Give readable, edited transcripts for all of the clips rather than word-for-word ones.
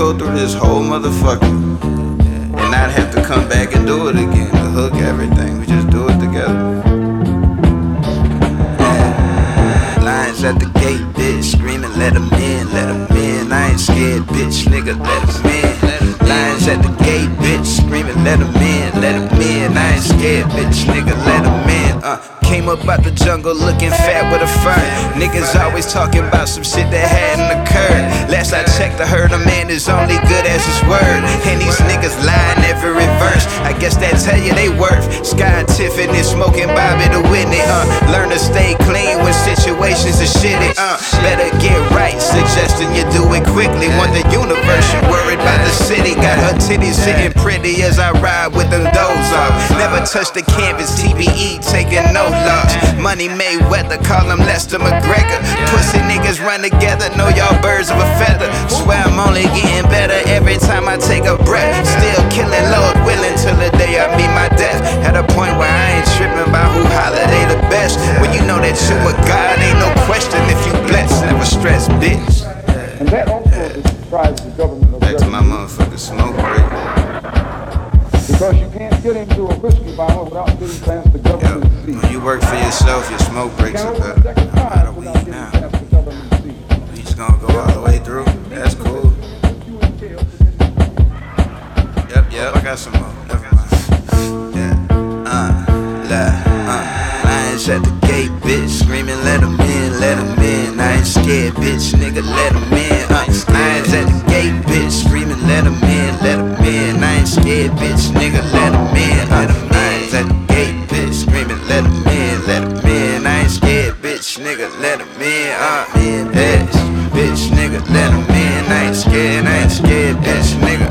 go through this whole motherfucker and not have to come back and do it again. The hook, everything, we just do it together. Lions at the gate, bitch, screaming, let 'em in, let 'em in. I ain't scared, bitch, nigga, let 'em in. Lions at the gate, bitch, screaming, let 'em in, let 'em in. I ain't scared, bitch, nigga, let 'em in. Came up out the jungle looking fat with a fire. Niggas always talking about some shit that hadn't occurred. Last I checked, I heard a man is only good as his word. And these niggas lying every verse. I guess that tell you they worth. Sky and Tiffany smoking Bobby the Whitney. Learn to stay clean when situations are shitty. Better get right, suggesting you do it quickly. Want the universe, you worried about the city. Got her titties sitting pretty as I ride with them doors off. Never touch the canvas, TBE taking no loss. Money Mayweather, call him Lester McGregor. Pussy niggas run together, know y'all birds of a feather. Swear I'm only getting better every time I take a breath. Still killing, Lord willing, till the day I meet my death. At a point where I ain't tripping about who holiday the best. When you know that you a God, ain't no question if you blessed. Never stress, bitch. And that also describes the government of back to my motherfucking smoke break. Because you can't get into a whiskey bottle without getting past the government seat. When you work for yourself, your smoke breaks are better. I'm out of weed now. We just gonna go all the way through. That's cool. Yep, I got some more. Never mind. Lions at the gate, bitch, screaming, let 'em in, let 'em in. I ain't scared, bitch, nigga, let 'em in. Lions at the gate, bitch, screaming, let 'em in, let 'em in. I ain't scared, bitch, nigga, let 'em in. Lions at the gate, bitch, screaming, let 'em in, let 'em in. I ain't scared, bitch, nigga, let 'em in. Bitch, nigga, let 'em in. I ain't scared, bitch, nigga,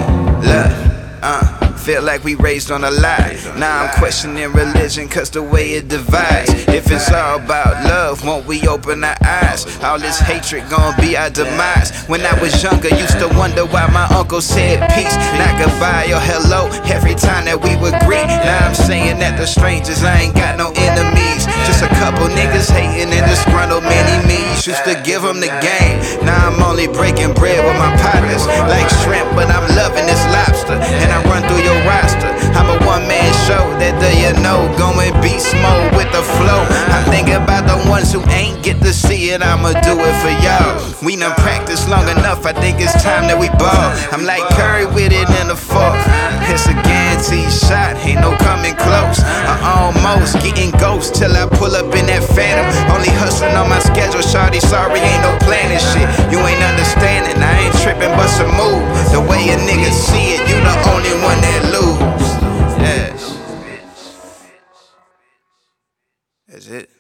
feel like we raised on a lie. Now I'm questioning religion cause the way it divides. If it's all about love, won't we open our eyes? All this hatred gon' be our demise. When I was younger, used to wonder why my uncle said peace, not goodbye or hello every time that we would greet. Now I'm saying that the strangers, I ain't got no enemies. Just a couple niggas hating and disgruntled mini-me's. Used to give them the game. Now I'm only breaking bread with my partners. Like shrimp, but I'm loving this lobster. And I run through your roster. I'm a one-man show, that do you know? Going beast mode with the flow. I'm thinking about the ones who ain't get to see it. I'ma do it for y'all. We done practiced long enough, I think it's time that we ball. I'm like Curry with it in the fork. It's a guaranteed shot, ain't no coming close. I'm almost getting ghost till I pull up in that Phantom. Only hustling on my schedule, shawty, sorry, ain't no planning shit. You ain't understanding, I ain't tripping but some move. The way a nigga see it, you the only one that lose. Yes. That's it.